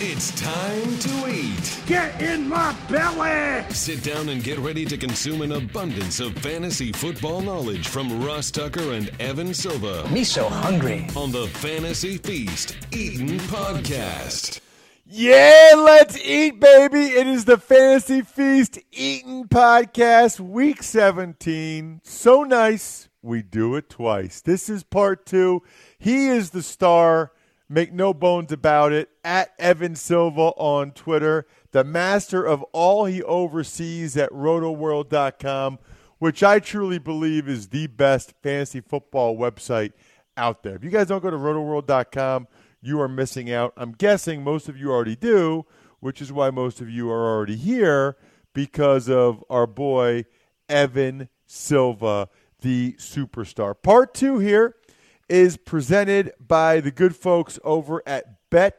It's time to eat. Get in my belly! Sit down and get ready to consume an abundance of fantasy football knowledge from Ross Tucker and Evan Silva. Me so hungry. On the Fantasy Feast Eatin' Podcast. Yeah, let's eat, baby. It is the Fantasy Feast Eatin' Podcast, week 17. So nice, we do it twice. This is part 2. He is the star. Make no bones about it. At Evan Silva on Twitter, the master of all he oversees at rotoworld.com, which I truly believe is the best fantasy football website out there. If you guys don't go to rotoworld.com, you are missing out. I'm guessing most of you already do, which is why most of you are already here, because of our boy Evan Silva, the superstar. Part 2 here is presented by the good folks over at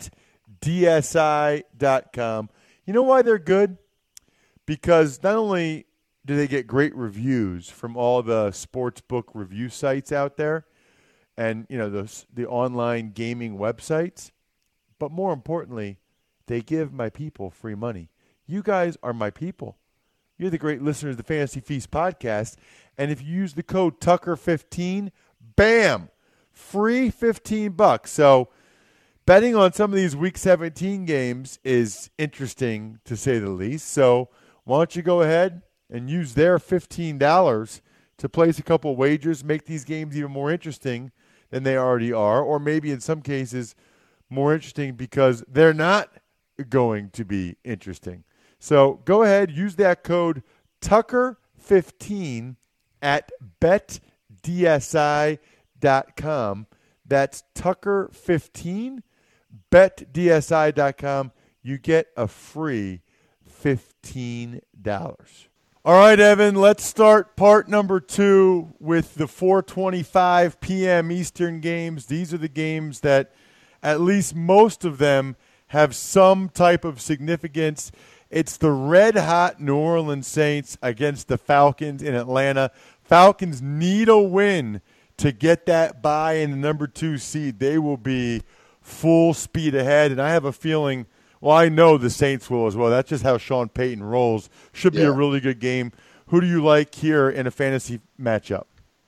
BetDSI.com. You know why they're good? Because not only do they get great reviews from all the sportsbook review sites out there and, you know, the online gaming websites, but more importantly, they give my people free money. You guys are my people. You're the great listeners of the Fantasy Feast podcast, and if you use the code Tucker15, bam! Free $15. So betting on some of these Week 17 games is interesting, to say the least. So why don't you go ahead and use their $15 to place a couple wagers, make these games even more interesting than they already are, or maybe in some cases more interesting because they're not going to be interesting. So go ahead, use that code Tucker15 at BetDSI.com. That's Tucker15, BetDSI.com. You get a free $15. All right, Evan, let's start part number 2 with the 4:25 p.m. Eastern games. These are the games that at least most of them have some type of significance. It's the red-hot New Orleans Saints against the Falcons in Atlanta. Falcons need a win to get that bye in the number 2 seed. They will be full speed ahead, and I have a feeling, well, I know the Saints will as well. That's just how Sean Payton rolls. Should be a really good game. Who do you like here in a fantasy matchup?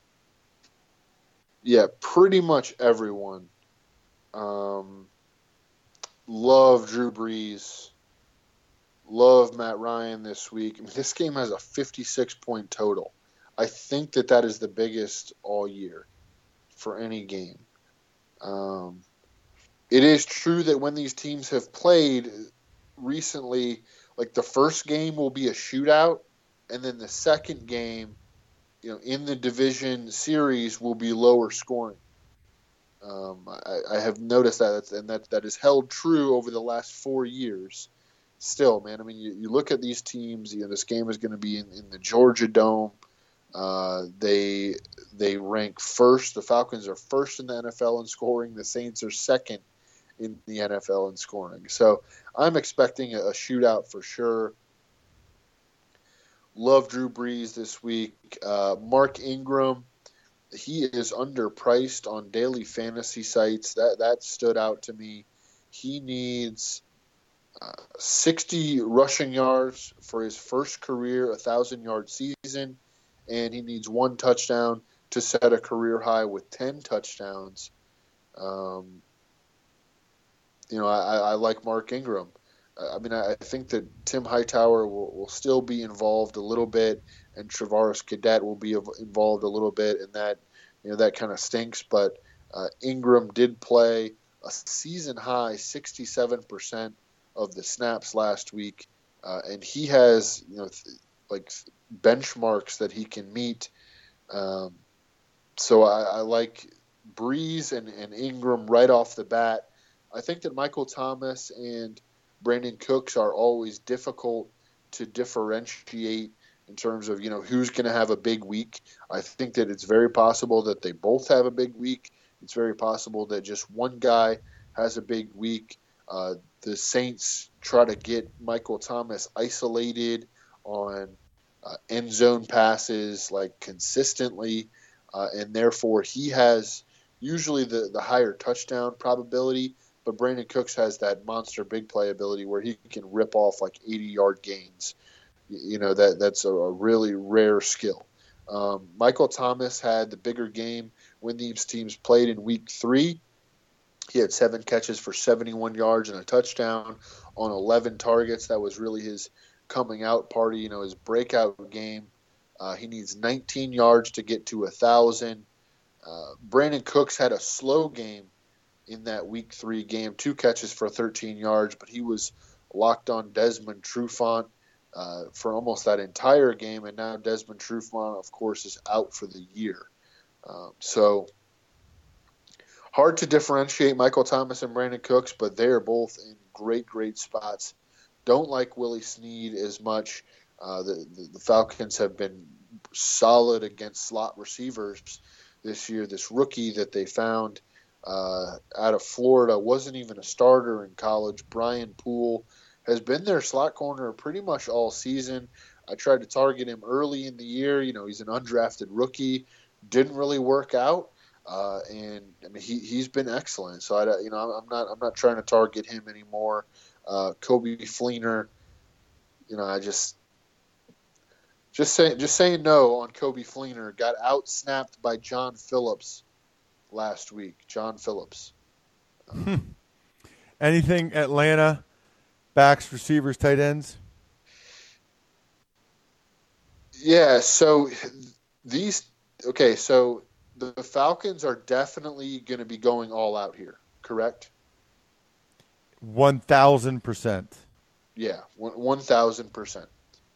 Yeah, pretty much everyone. Love Drew Brees. Love Matt Ryan this week. I mean, this game has a 56-point total. I think that is the biggest all year for any game. It is true that when these teams have played recently, like the first game will be a shootout, and then the second game, you know, in the division series will be lower scoring. I have noticed that is held true over the last 4 years. Still, man, I mean, you look at these teams. You know, this game is going to be in the Georgia Dome. They rank first. The Falcons are first in the NFL in scoring. The Saints are second in the NFL in scoring. So I'm expecting a shootout for sure. Love Drew Brees this week. Mark Ingram, he is underpriced on daily fantasy sites. That stood out to me. He needs 60 rushing yards for his first career 1,000-yard season, and he needs 1 touchdown to set a career high with 10 touchdowns. You know, I like Mark Ingram. I mean, I think that Tim Hightower will still be involved a little bit, and Travaris Cadet will be involved a little bit, and that, you know, that kind of stinks. But Ingram did play a season high 67% of the snaps last week, and he has, you know, like benchmarks that he can meet. So I like Brees and Ingram right off the bat. I think that Michael Thomas and Brandon Cooks are always difficult to differentiate in terms of, you know, who's going to have a big week. I think that it's very possible that they both have a big week. It's very possible that just one guy has a big week. The Saints try to get Michael Thomas isolated on end zone passes like consistently, and therefore he has usually the higher touchdown probability. but Brandon Cooks has that monster big play ability where he can rip off like 80-yard gains. That's a really rare skill. Michael Thomas had the bigger game when these teams played in Week 3. He had 7 catches for 71 yards and a touchdown on 11 targets. That was really his coming out party, his breakout game. He needs 19 yards to get to 1,000. Brandon Cooks had a slow game in that Week 3 game, 2 catches for 13 yards, but he was locked on Desmond Trufant for almost that entire game, and now Desmond Trufant, of course, is out for the year. So hard to differentiate Michael Thomas and Brandon Cooks, but they are both in great, great spots. Don't like Willie Snead as much. The Falcons have been solid against slot receivers this year. This rookie that they found out of Florida wasn't even a starter in college. Brian Poole has been their slot corner pretty much all season. I tried to target him early in the year. He's an undrafted rookie. Didn't really work out. And I mean, he's been excellent. So I'm not trying to target him anymore. Kobe Fleener, I just saying no on Kobe Fleener. Got out-snapped by John Phillips last week. John Phillips. Anything Atlanta, backs, receivers, tight ends? Yeah, so so the Falcons are definitely going to be going all out here, correct? 1,000%. Yeah, 1,000%.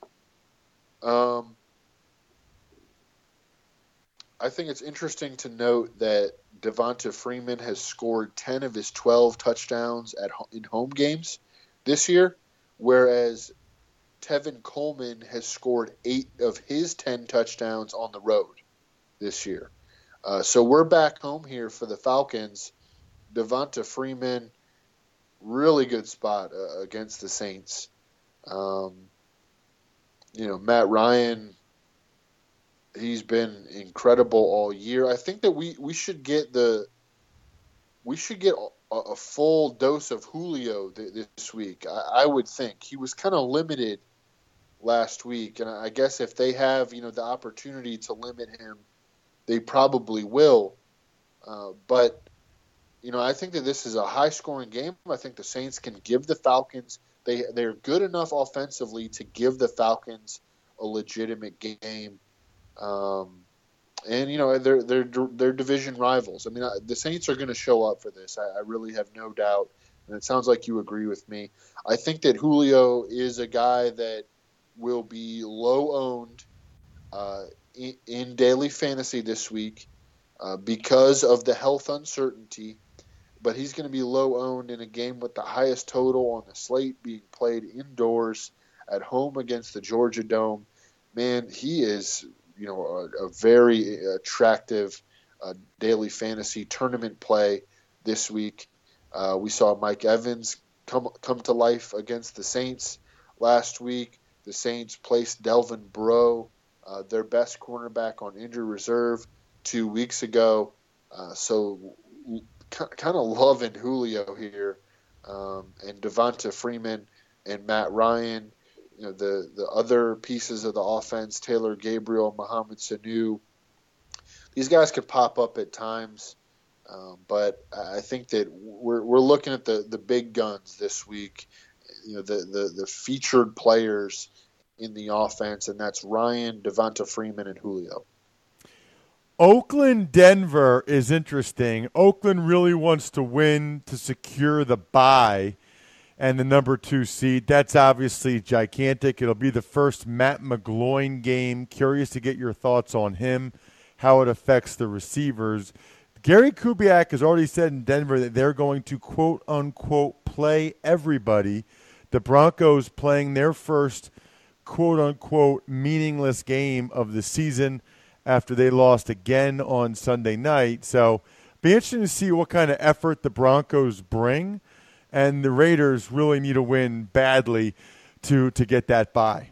I think it's interesting to note that Devonta Freeman has scored 10 of his 12 touchdowns in home games this year, whereas Tevin Coleman has scored 8 of his 10 touchdowns on the road this year. So we're back home here for the Falcons. Devonta Freeman, really good spot against the Saints. Matt Ryan, he's been incredible all year. I think that we should get a full dose of Julio this week. I would think he was kind of limited last week, and I guess if they have the opportunity to limit him, they probably will. But I think that this is a high-scoring game. I think the Saints can give the Falcons. They're good enough offensively to give the Falcons a legitimate game. And they're division rivals. I mean, the Saints are going to show up for this. I really have no doubt. And it sounds like you agree with me. I think that Julio is a guy that will be low owned in daily fantasy this week because of the health uncertainty. But he's going to be low owned in a game with the highest total on the slate, being played indoors at home against the Georgia Dome. Man, he is a very attractive daily fantasy tournament play this week. We saw Mike Evans come to life against the Saints last week. The Saints placed Delvin Breaux, their best cornerback, on injured reserve 2 weeks ago. So kind of loving Julio here, and Devonta Freeman and Matt Ryan. The other pieces of the offense, Taylor Gabriel, Mohamed Sanu, these guys could pop up at times. But I think that we're looking at the big guns this week, the featured players in the offense, and that's Ryan, Devonta Freeman, and Julio. Oakland, Denver is interesting. Oakland really wants to win to secure the bye and the number 2 seed. That's obviously gigantic. It'll be the first Matt McGloin game. Curious to get your thoughts on him, how it affects the receivers. Gary Kubiak has already said in Denver that they're going to, quote-unquote, play everybody. The Broncos playing their first, quote-unquote, meaningless game of the season after they lost again on Sunday night. So be interesting to see what kind of effort the Broncos bring. And the Raiders really need a win badly to get that bye.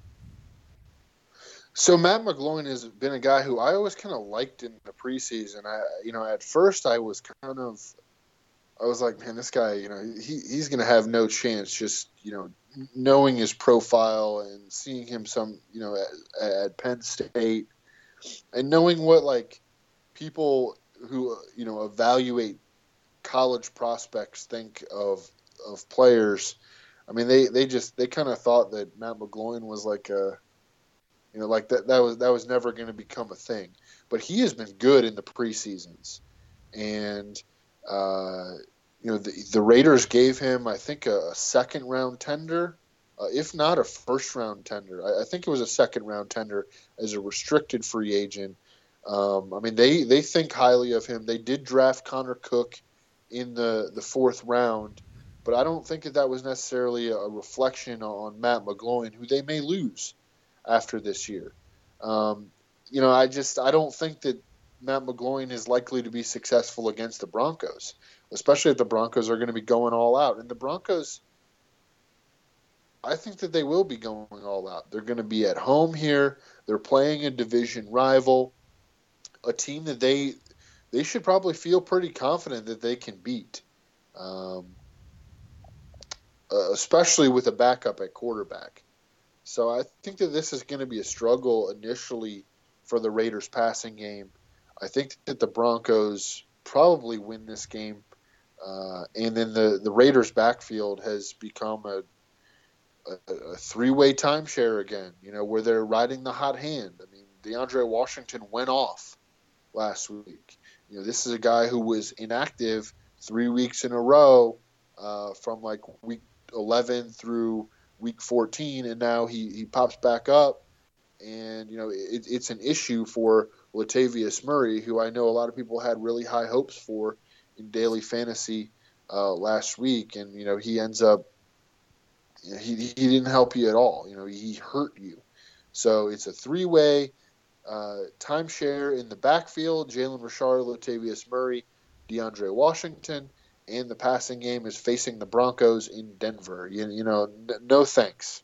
So Matt McGloin has been a guy who I always kind of liked in the preseason. At first I was kind of I was like, man, this guy, he's going to have no chance. Just knowing his profile and seeing him at Penn State, and knowing what like people who evaluate college prospects think of players. I mean, they kind of thought that Matt McGloin was like like that was never going to become a thing. But he has been good in the preseasons, and the Raiders gave him, I think, a second round tender, if not a first round tender. I think it was a second round tender as a restricted free agent. I mean, they think highly of him. They did draft Connor Cook in the fourth round, but I don't think that was necessarily a reflection on Matt McGloin, who they may lose after this year. I don't think that Matt McGloin is likely to be successful against the Broncos, especially if the Broncos are going to be going all out. And the Broncos, I think that they will be going all out. They're going to be at home here. They're playing a division rival, a team that they should probably feel pretty confident that they can beat, especially with a backup at quarterback. So I think that this is going to be a struggle initially for the Raiders passing game. I think that the Broncos probably win this game. And then the Raiders backfield has become a three-way timeshare again, where they're riding the hot hand. I mean, DeAndre Washington went off last week. This is a guy who was inactive 3 weeks in a row from like week 11 through week 14, and now he pops back up, and it's an issue for Latavius Murray, who I know a lot of people had really high hopes for in daily fantasy last week, and he ends up he didn't help you at all. He hurt you. So it's a three-way timeshare in the backfield: Jalen Richard, Latavius Murray, DeAndre Washington. And the passing game is facing the Broncos in Denver. No thanks.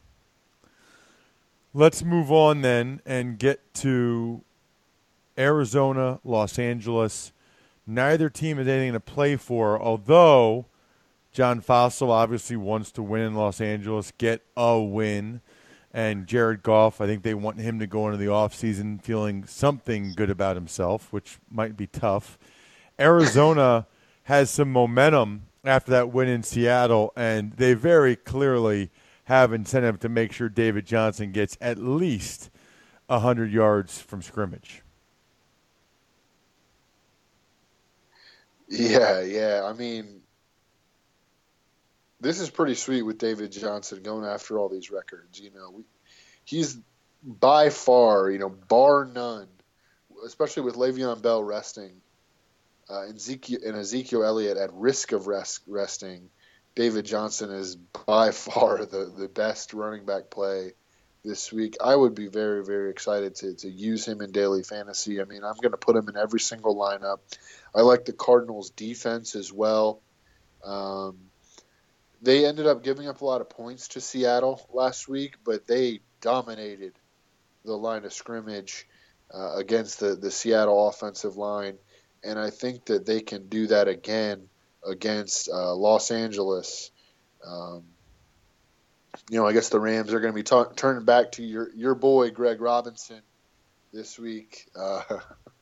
Let's move on then and get to Arizona, Los Angeles. Neither team has anything to play for, although John Fossil obviously wants to win in Los Angeles, get a win. And Jared Goff, I think they want him to go into the offseason feeling something good about himself, which might be tough. Arizona has some momentum after that win in Seattle, and they very clearly have incentive to make sure David Johnson gets at least 100 yards from scrimmage. Yeah. I mean, this is pretty sweet with David Johnson going after all these records. He's by far, bar none, especially with Le'Veon Bell resting, and Ezekiel Elliott at risk of resting. David Johnson is by far the best running back play this week. I would be very, very excited to use him in daily fantasy. I mean, I'm going to put him in every single lineup. I like the Cardinals' defense as well. They ended up giving up a lot of points to Seattle last week, but they dominated the line of scrimmage against the Seattle offensive line. And I think that they can do that again against Los Angeles. I guess the Rams are going to be turning back to your boy Greg Robinson this week. I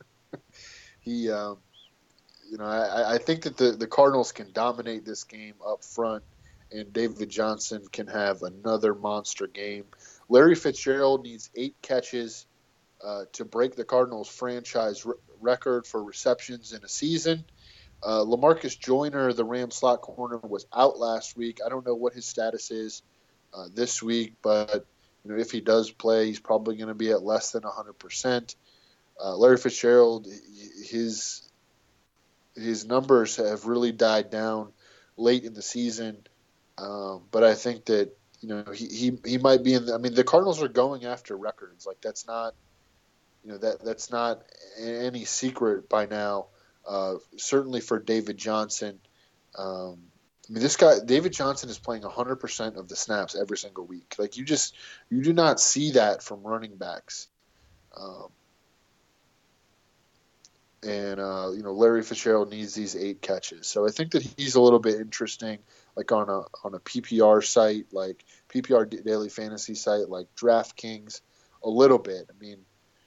think that the Cardinals can dominate this game up front, and David Johnson can have another monster game. Larry Fitzgerald needs 8 catches to break the Cardinals' franchise record for receptions in a season. LaMarcus Joyner, the Rams slot corner, was out last week. I don't know what his status is this week, but if he does play, he's probably going to be at less than 100%. Larry Fitzgerald, his numbers have really died down late in the season, but I think that he might be in. The Cardinals are going after records. Like that's not. That's not any secret by now. Certainly for David Johnson. This guy, David Johnson, is playing 100% of the snaps every single week. Like you do not see that from running backs. And Larry Fitzgerald needs these 8 catches. So I think that he's a little bit interesting, like on a PPR site, like PPR daily fantasy site, like DraftKings, a little bit. I mean,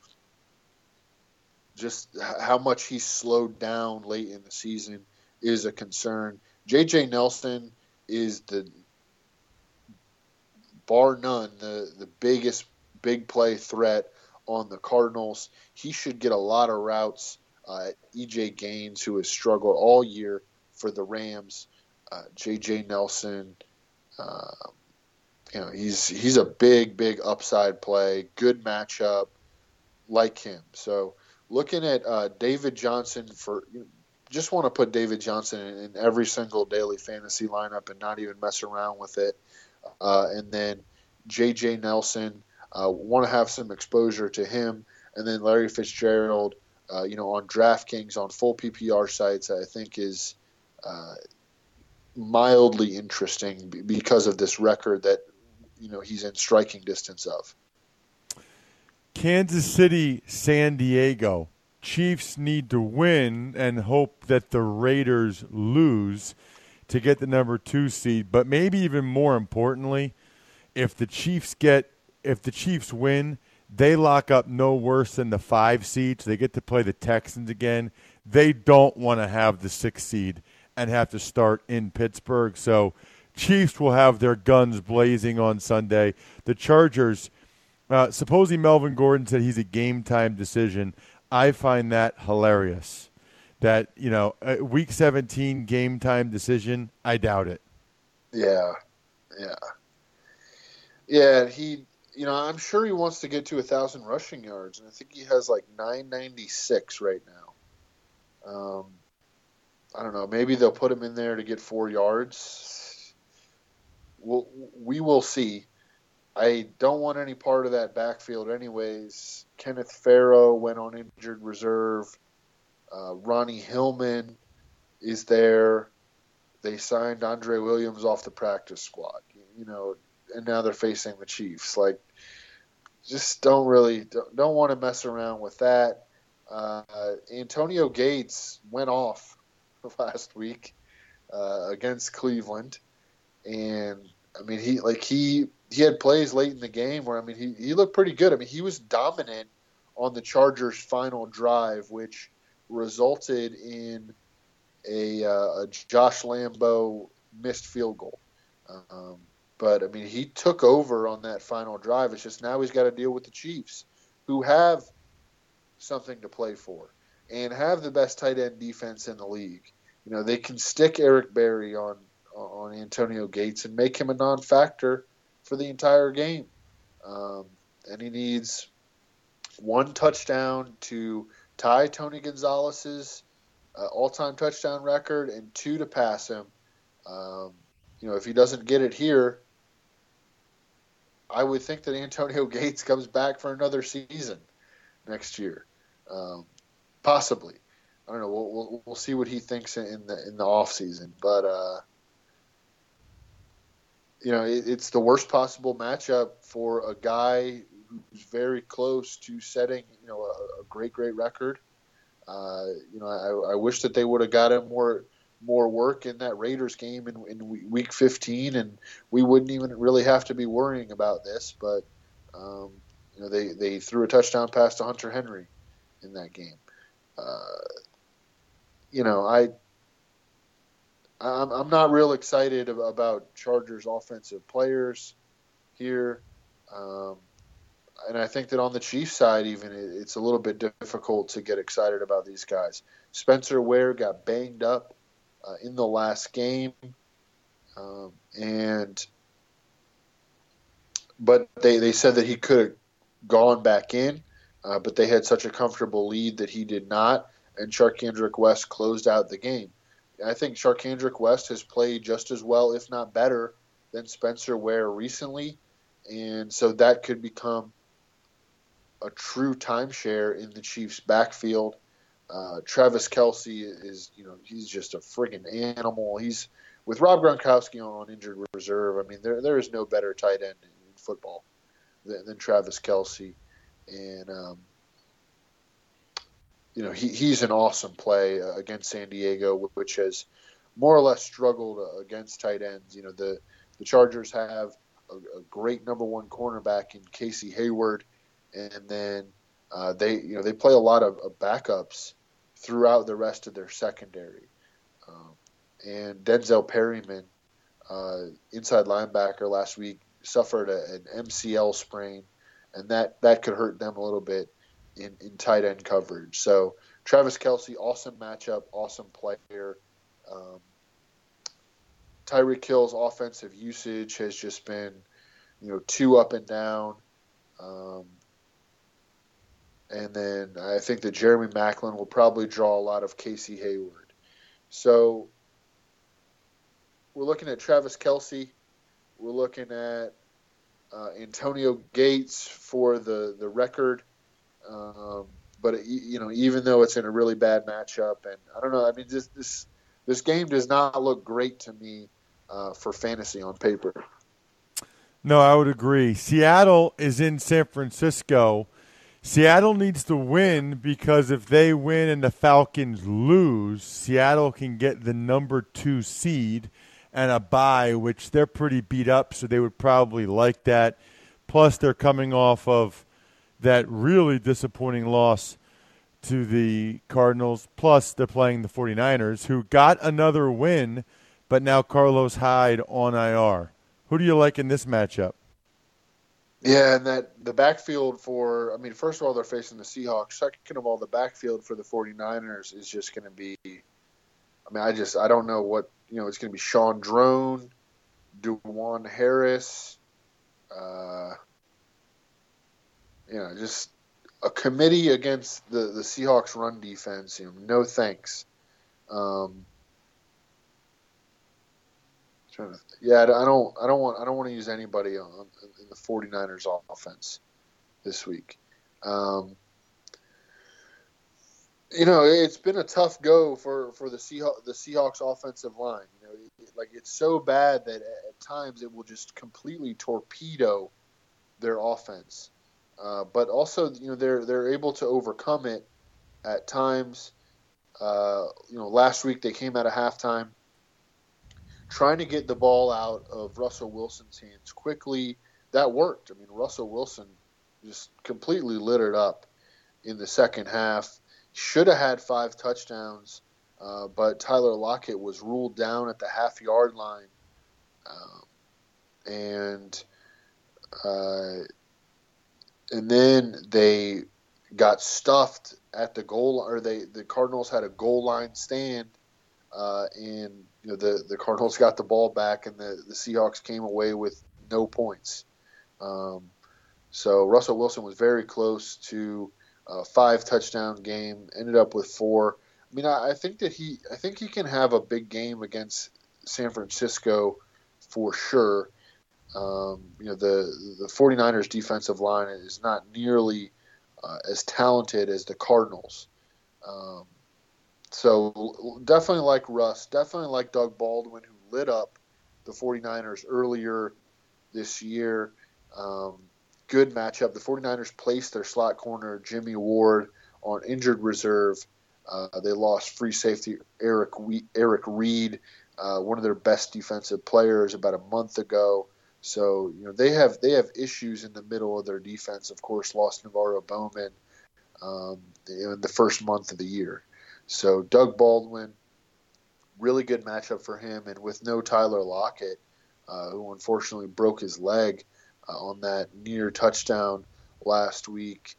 just how much he's slowed down late in the season is a concern. J.J. Nelson is bar none, the biggest big play threat on the Cardinals. He should get a lot of routes. E.J. Gaines, who has struggled all year for the Rams, J.J. Nelson, he's a big upside play, good matchup, like him. So looking at David Johnson just want to put David Johnson in every single daily fantasy lineup and not even mess around with it. And then J.J. Nelson, want to have some exposure to him. And then Larry Fitzgerald, on DraftKings, on full PPR sites, I think is mildly interesting because of this record that, he's in striking distance of. Kansas City, San Diego. Chiefs need to win and hope that the Raiders lose to get the number 2 seed. But maybe even more importantly, if the Chiefs win, they lock up no worse than the 5 seed, so they get to play the Texans again. They don't want to have the 6 seed and have to start in Pittsburgh. So Chiefs will have their guns blazing on Sunday. The Chargers, supposedly Melvin Gordon said he's a game-time decision. I find that hilarious. That, a Week 17 game-time decision, I doubt it. Yeah. Yeah, I'm sure he wants to get to 1,000 rushing yards, and I think he has like 996 right now. I don't know. Maybe they'll put him in there to get 4 yards. We will see. I don't want any part of that backfield anyways. Kenneth Farrow went on injured reserve. Ronnie Hillman is there. They signed Andre Williams off the practice squad, and now they're facing the Chiefs. Like, just don't want to mess around with that. Antonio Gates went off last week against Cleveland, and I mean he had plays late in the game where he looked pretty good. I mean, he was dominant on the Chargers' final drive, which resulted in a Josh Lambo missed field goal. But, I mean, he took over on that final drive. It's just now he's got to deal with the Chiefs, who have something to play for and have the best tight end defense in the league. They can stick Eric Berry on Antonio Gates and make him a non-factor for the entire game. And he needs 1 touchdown to tie Tony Gonzalez's all-time touchdown record and 2 to pass him. If he doesn't get it here, I would think that Antonio Gates comes back for another season next year, possibly. I don't know. We'll see what he thinks in the off season, but it's the worst possible matchup for a guy who's very close to setting a great record. I wish that they would have got him more work in that Raiders game in Week 15, and we wouldn't even really have to be worrying about this. But they threw a touchdown pass to Hunter Henry in that game. I'm not real excited about Chargers offensive players here. And I think that on the Chiefs side, even it's a little bit difficult to get excited about these guys. Spencer Ware got banged up in the last game, but they said that he could have gone back in, but they had such a comfortable lead that he did not, and Charcandrick West closed out the game. I think Charcandrick West has played just as well, if not better, than Spencer Ware recently, and so that could become a true timeshare in the Chiefs' backfield. Travis Kelce is, he's just a friggin' animal. He's with Rob Gronkowski on injured reserve. I mean, there is no better tight end in football than Travis Kelce, and he's an awesome play against San Diego, which has more or less struggled against tight ends. The Chargers have a great number one cornerback in Casey Hayward, and then they play a lot of backups throughout the rest of their secondary. And Denzel Perryman, inside linebacker last week, suffered an MCL sprain, and that could hurt them a little bit in tight end coverage. So Travis Kelce, awesome matchup, awesome player. Tyreek Hill's offensive usage has just been, too up and down. And then I think that Jeremy Maclin will probably draw a lot of Casey Hayward. So we're looking at Travis Kelce. We're looking at Antonio Gates for the record. But even though it's in a really bad matchup, and I don't know, I mean, this game does not look great to me for fantasy on paper. No, I would agree. Seattle is in San Francisco. Seattle needs to win because if they win and the Falcons lose, Seattle can get the number 2 seed and a bye, which they're pretty beat up, so they would probably like that. Plus, they're coming off of that really disappointing loss to the Cardinals. Plus, they're playing the 49ers, who got another win, but now Carlos Hyde on IR. Who do you like in this matchup? Yeah, and the backfield first of all, they're facing the Seahawks. Second of all, the backfield for the 49ers is just going to be, I don't know what, it's going to be Sean Drone, DeJuan Harris, just a committee against the Seahawks run defense. No thanks. I don't want to use anybody in the 49ers offense this week. It's been a tough go for the Seahawks offensive line. It's so bad that at times it will just completely torpedo their offense. But also, they're able to overcome it at times. Last week they came out of halftime trying to get the ball out of Russell Wilson's hands quickly. That worked. Russell Wilson just completely lit it up in the second half. Should have had 5 touchdowns, but Tyler Lockett was ruled down at the half-yard line. And then they got stuffed at the goal, or the Cardinals had a goal line stand, and the Cardinals got the ball back, and the Seahawks came away with no points. So Russell Wilson was very close to a 5-touchdown game, ended up with 4. I think he can have a big game against San Francisco for sure. The 49ers defensive line is not nearly as talented as the Cardinals. So definitely like Russ, definitely like Doug Baldwin, who lit up the 49ers earlier this year. Good matchup. The 49ers placed their slot corner, Jimmy Ward, on injured reserve. They lost free safety Eric Reed, one of their best defensive players, about a month ago. So they have issues in the middle of their defense. Of course, lost Navarro Bowman in the first month of the year. So Doug Baldwin, really good matchup for him, and with no Tyler Lockett, who unfortunately broke his leg on that near touchdown last week.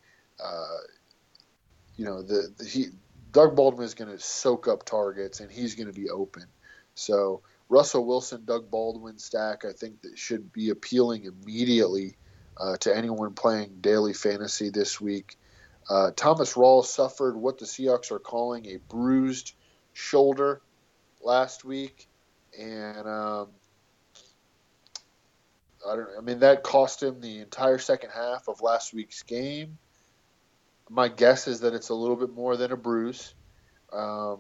Doug Baldwin is going to soak up targets, and he's going to be open. So Russell Wilson, Doug Baldwin stack, I think that should be appealing immediately to anyone playing daily fantasy this week. Thomas Rawls suffered what the Seahawks are calling a bruised shoulder last week, and that cost him the entire second half of last week's game. My guess is that it's a little bit more than a bruise, I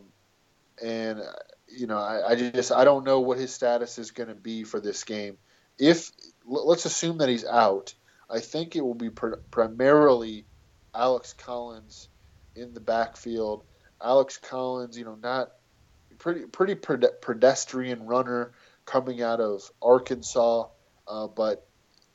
don't know what his status is going to be for this game. If let's assume that he's out, I think it will be primarily Alex Collins in the backfield. Alex Collins, not pretty pedestrian runner coming out of Arkansas, but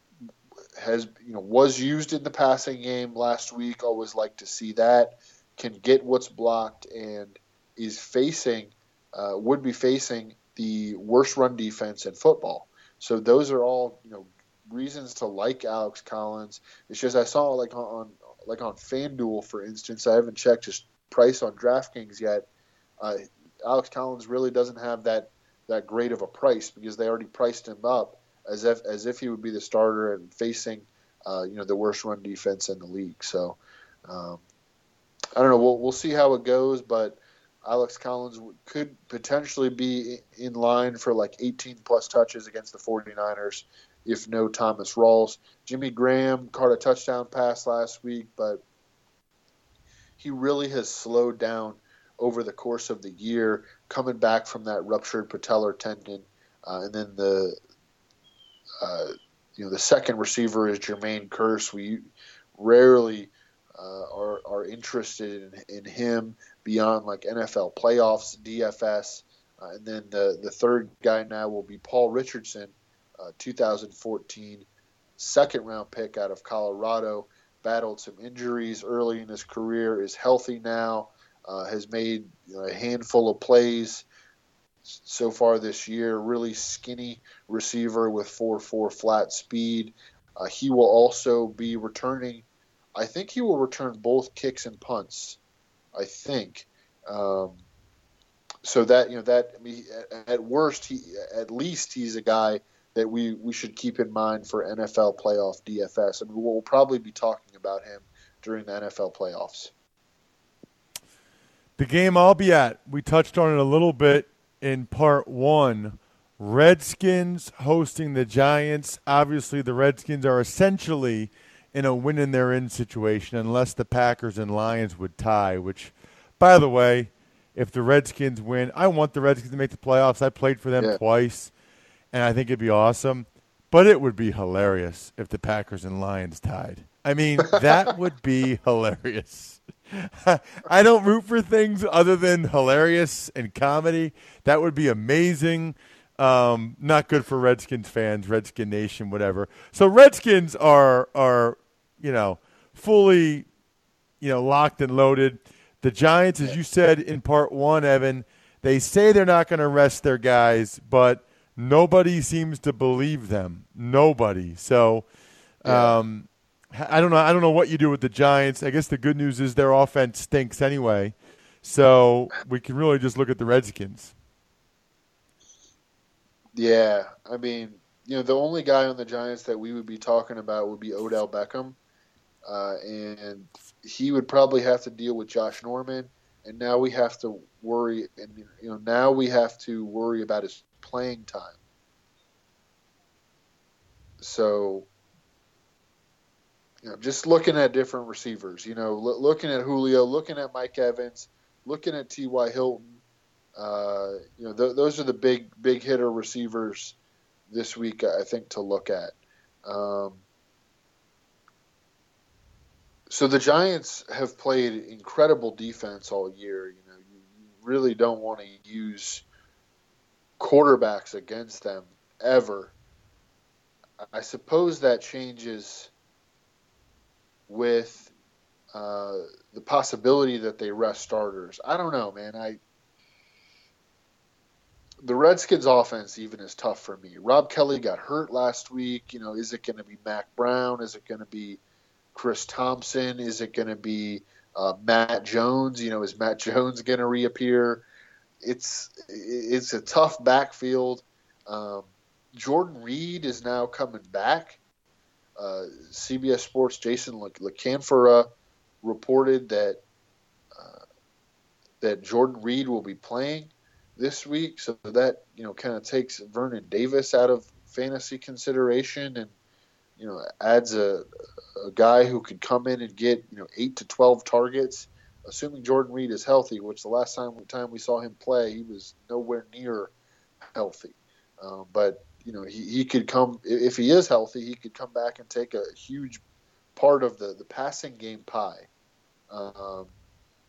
was used in the passing game last week. Always like to see that. Can get what's blocked and is would be facing the worst run defense in football. So those are all reasons to like Alex Collins. It's just I saw on FanDuel, for instance. I haven't checked his price on DraftKings yet. Alex Collins really doesn't have that great of a price because they already priced him up as if he would be the starter and facing the worst run defense in the league. So I don't know. We'll see how it goes, but Alex Collins could potentially be in line for 18 plus touches against the 49ers if no Thomas Rawls. Jimmy Graham caught a touchdown pass last week, but he really has slowed down over the course of the year, coming back from that ruptured patellar tendon. And then the second receiver is Jermaine Kearse. We rarely are interested in him beyond NFL playoffs, DFS. And then the third guy now will be Paul Richardson, 2014 second-round pick out of Colorado. Battled some injuries early in his career, is healthy now, has made a handful of plays so far this year. Really skinny receiver with 4.4 flat speed. He will also be returning. I think he will return both kicks and punts. I think. So at worst, at least he's a guy that we should keep in mind for NFL playoff DFS. And we'll probably be talking about him during the NFL playoffs. The game I'll be at, we touched on it a little bit in part one. Redskins hosting the Giants. Obviously, the Redskins are essentially in a win-and-they're-in situation unless the Packers and Lions would tie, which, by the way, if the Redskins win, I want the Redskins to make the playoffs. I played for them twice, and I think it'd be awesome. But it would be hilarious if the Packers and Lions tied. I mean, that would be hilarious. I don't root for things other than hilarious and comedy. That would be amazing. Not good for Redskins fans, Redskin Nation, whatever. So Redskins are fully, locked and loaded. The Giants, as you said in part one, Evan, they say they're not going to rest their guys, but nobody seems to believe them. Nobody. So I don't know what you do with the Giants. I guess the good news is their offense stinks anyway. So we can really just look at the Redskins. Yeah. I mean, the only guy on the Giants that we would be talking about would be Odell Beckham. And he would probably have to deal with Josh Norman. And now we have to worry. And, now we have to worry about his playing time. So, just looking at different receivers, looking at Julio, looking at Mike Evans, looking at T.Y. Hilton, those are the big hitter receivers this week, I think, to look at. So the Giants have played incredible defense all year. You really don't want to use quarterbacks against them ever. I suppose that changes with the possibility that they rest starters. I don't know, man. The Redskins offense even is tough for me. Rob Kelly got hurt last week. Is it going to be Mac Brown? Is it going to be Chris Thompson? Is it going to be Matt Jones? Is Matt Jones going to reappear? It's a tough backfield. Jordan Reed is now coming back. CBS Sports' Jason LaCanfora reported that Jordan Reed will be playing this week, so that kind of takes Vernon Davis out of fantasy consideration and adds a guy who could come in and get 8 to 12 targets, assuming Jordan Reed is healthy. Which the last time we saw him play, he was nowhere near healthy. But he could come, if he is healthy, he could come back and take a huge part of the passing game pie.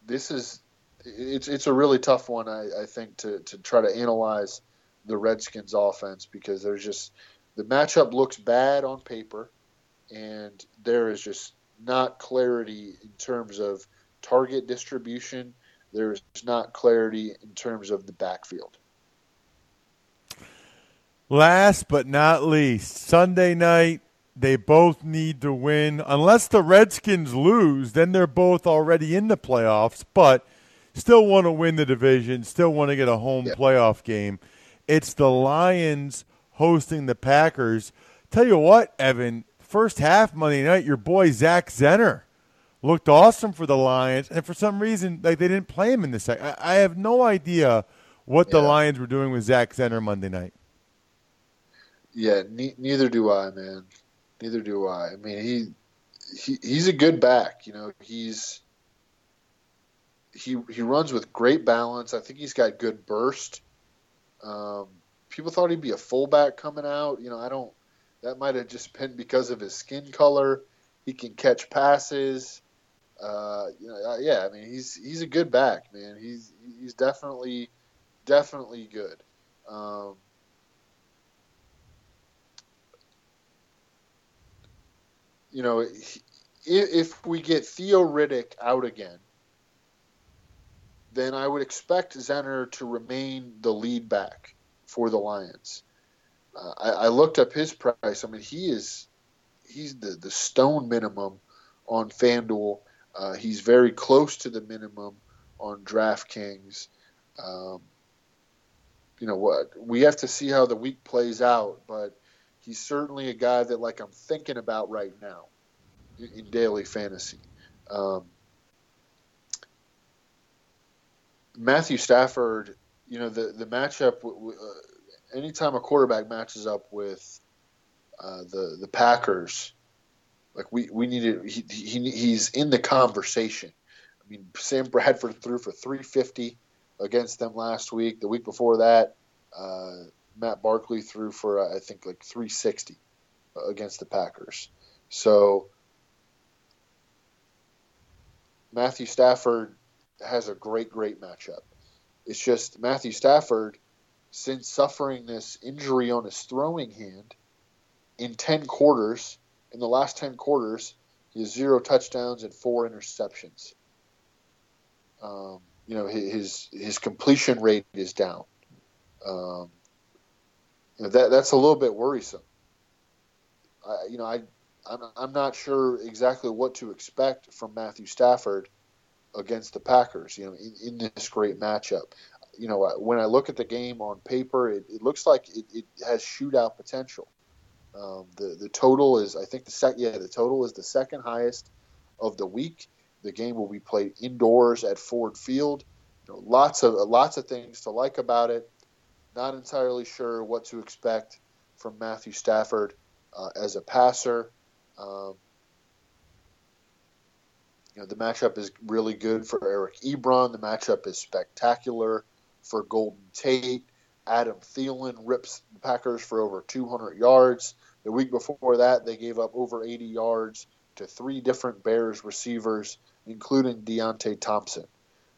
it's a really tough one, I think, to try to analyze the Redskins offense, because the matchup looks bad on paper, and there is just not clarity in terms of target distribution. There is not clarity in terms of the backfield. Last but not least, Sunday night, they both need to win. Unless the Redskins lose, then they're both already in the playoffs, but still want to win the division, still want to get a home playoff game. It's the Lions hosting the Packers. Tell you what, Evan, first half Monday night, your boy Zach Zenner looked awesome for the Lions, and for some reason, they didn't play him in the second. I have no idea what the Lions were doing with Zach Zenner Monday night. Yeah, neither do I, man. Neither do I. I mean, he's a good back. You know, he runs with great balance. I think he's got good burst. People thought he'd be a fullback coming out. You know, that might have just been because of his skin color. He can catch passes. I mean, he's a good back, man. He's definitely good. You know, if we get Theo Riddick out again, then I would expect Zenner to remain the lead back for the Lions. I looked up his price. I mean, he's the stone minimum on FanDuel. He's very close to the minimum on DraftKings. You know what? We have to see how the week plays out, but he's certainly a guy that, like, I'm thinking about right now in daily fantasy. Matthew Stafford, you know, the matchup, anytime a quarterback matches up with the Packers, like we needed, he's in the conversation. I mean, Sam Bradford threw for 350 against them last week. The week before that, Matt Barkley threw for, I think, like 360 against the Packers. So Matthew Stafford has a great matchup. It's just Matthew Stafford, since suffering this injury on his throwing hand, in the last 10 quarters, he has 0 touchdowns and 4 interceptions. You know, his completion rate is down. You know, that's a little bit worrisome. I'm not sure exactly what to expect from Matthew Stafford against the Packers, you know, in this great matchup. You know, when I look at the game on paper, it looks like it has shootout potential. The total is, I think, the total is the second highest of the week. The game will be played indoors at Ford Field. You know, lots of things to like about it. Not entirely sure what to expect from Matthew Stafford as a passer. You know, the matchup is really good for Eric Ebron. The matchup is spectacular for Golden Tate. Adam Thielen rips the Packers for over 200 yards. The week before that, they gave up over 80 yards to 3 different Bears receivers, including Deontay Thompson.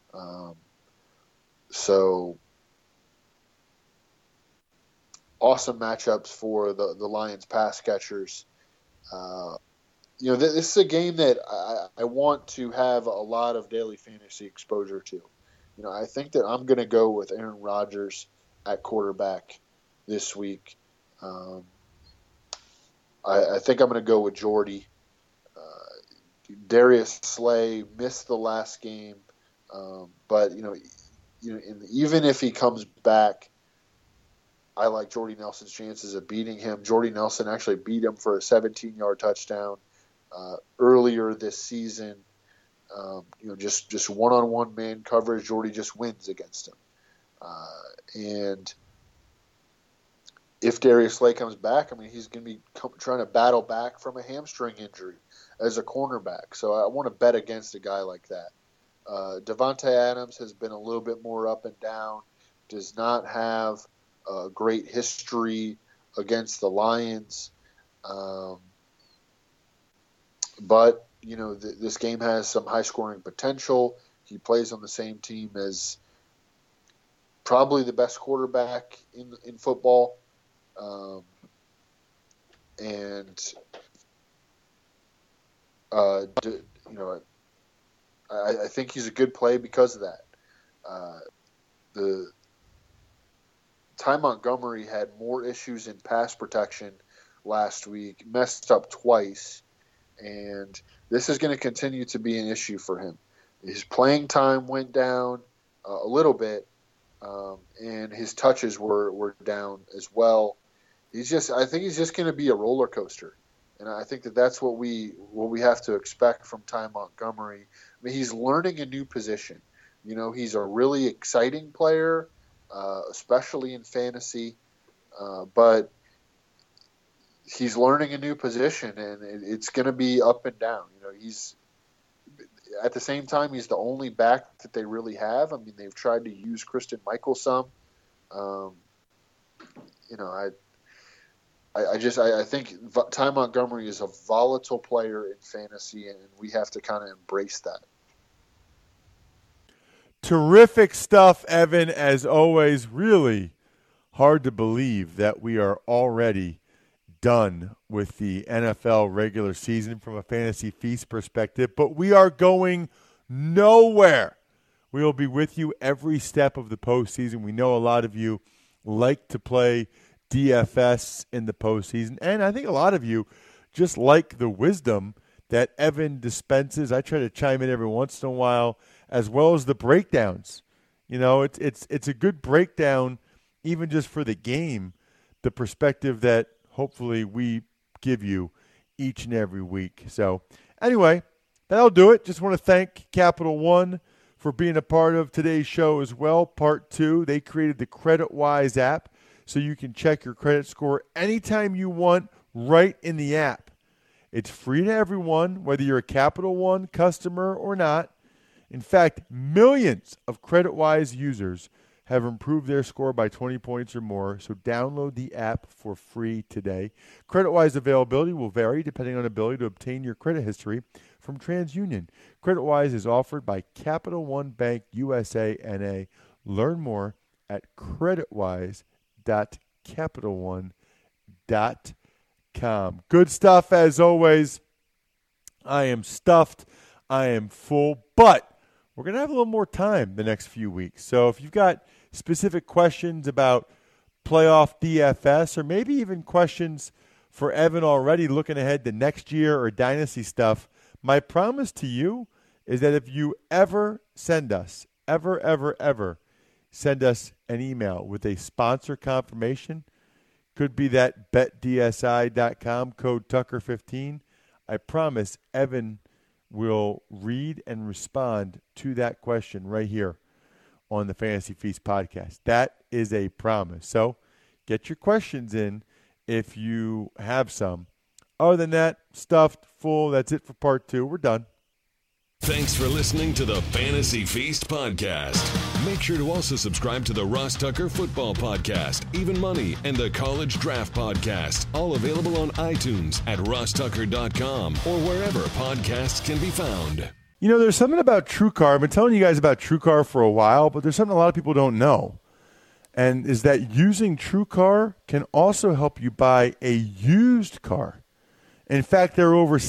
So awesome matchups for the Lions pass catchers. You know, this is a game that I want to have a lot of daily fantasy exposure to. You know, I think that I'm going to go with Aaron Rodgers at quarterback this week. I think I'm going to go with Jordy. Darius Slay missed the last game, but even if he comes back, I like Jordy Nelson's chances of beating him. Jordy Nelson actually beat him for a 17-yard touchdown earlier this season. Just one-on-one man coverage, Jordy just wins against him. And if Darius Slay comes back, I mean, he's going to be trying to battle back from a hamstring injury as a cornerback. So I want to bet against a guy like that. Devontae Adams has been a little bit more up and down, does not have a great history against the Lions. But, you know, this game has some high-scoring potential. He plays on the same team as probably the best quarterback in football. I think he's a good play because of that. The Ty Montgomery had more issues in pass protection last week, messed up twice, and this is going to continue to be an issue for him. His playing time went down a little bit, and his touches were down as well. I think he's just going to be a roller coaster, and I think that's what we have to expect from Ty Montgomery. I mean, he's learning a new position. He's a really exciting player, especially in fantasy, but he's learning a new position, and it's going to be up and down. He's at the same time, he's the only back that they really have. I mean, they've tried to use Christian Michael some. I think Ty Montgomery is a volatile player in fantasy, and we have to kind of embrace that. Terrific stuff, Evan, as always. Really hard to believe that we are already done with the NFL regular season from a Fantasy Feast perspective, but we are going nowhere. We will be with you every step of the postseason. We know a lot of you like to play DFS in the postseason, and I think a lot of you just like the wisdom that Evan dispenses. I try to chime in every once in a while, as well as the breakdowns. It's a good breakdown, even just for the game, the perspective that hopefully we give you each and every week. So anyway, that'll do it. Just want to thank Capital One for being a part of today's show as well. Part 2, they created the CreditWise app so you can check your credit score anytime you want right in the app. It's free to everyone, whether you're a Capital One customer or not. In fact, millions of CreditWise users have improved their score by 20 points or more, so download the app for free today. CreditWise availability will vary depending on ability to obtain your credit history from TransUnion. CreditWise is offered by Capital One Bank USA, N.A. Learn more at creditwise.capitalone.com. Good stuff as always. I am stuffed. I am full, but we're going to have a little more time the next few weeks. So if you've got specific questions about playoff DFS, or maybe even questions for Evan already looking ahead to next year or dynasty stuff, my promise to you is that if you ever send us, ever send us an email with a sponsor confirmation, could be that betdsi.com code Tucker15, I promise Evan will read and respond to that question right here on the Fantasy Feast podcast. That is a promise. So get your questions in if you have some. Other than that, stuffed, full, that's it for part 2. We're done. Thanks for listening to the Fantasy Feast podcast. Make sure to also subscribe to the Ross Tucker Football Podcast, Even Money, and the College Draft Podcast, all available on iTunes at rosstucker.com or wherever podcasts can be found. There's something about TrueCar. I've been telling you guys about TrueCar for a while, but there's something a lot of people don't know. And is that using TrueCar can also help you buy a used car. In fact, there are over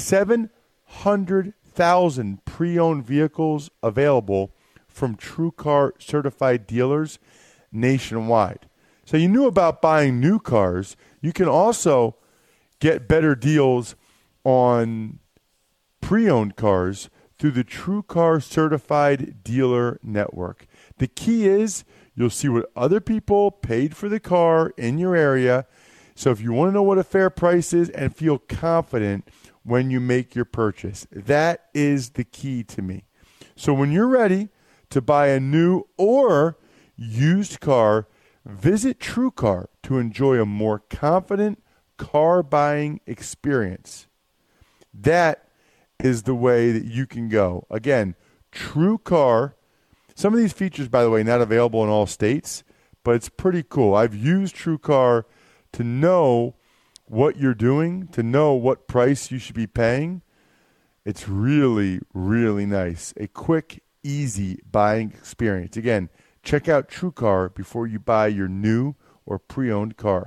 700,000 pre-owned vehicles available from TrueCar certified dealers nationwide. So you knew about buying new cars. You can also get better deals on pre-owned cars through the TrueCar certified dealer network. The key is you'll see what other people paid for the car in your area. So if you want to know what a fair price is and feel confident when you make your purchase, that is the key to me. So when you're ready to buy a new or used car, visit TrueCar to enjoy a more confident car buying experience. That is the way that you can go. Again, TrueCar. Some of these features, by the way, not available in all states, but it's pretty cool. I've used TrueCar to know what you're doing, to know what price you should be paying. It's really, really nice. A quick, easy buying experience. Again, check out TrueCar before you buy your new or pre-owned car.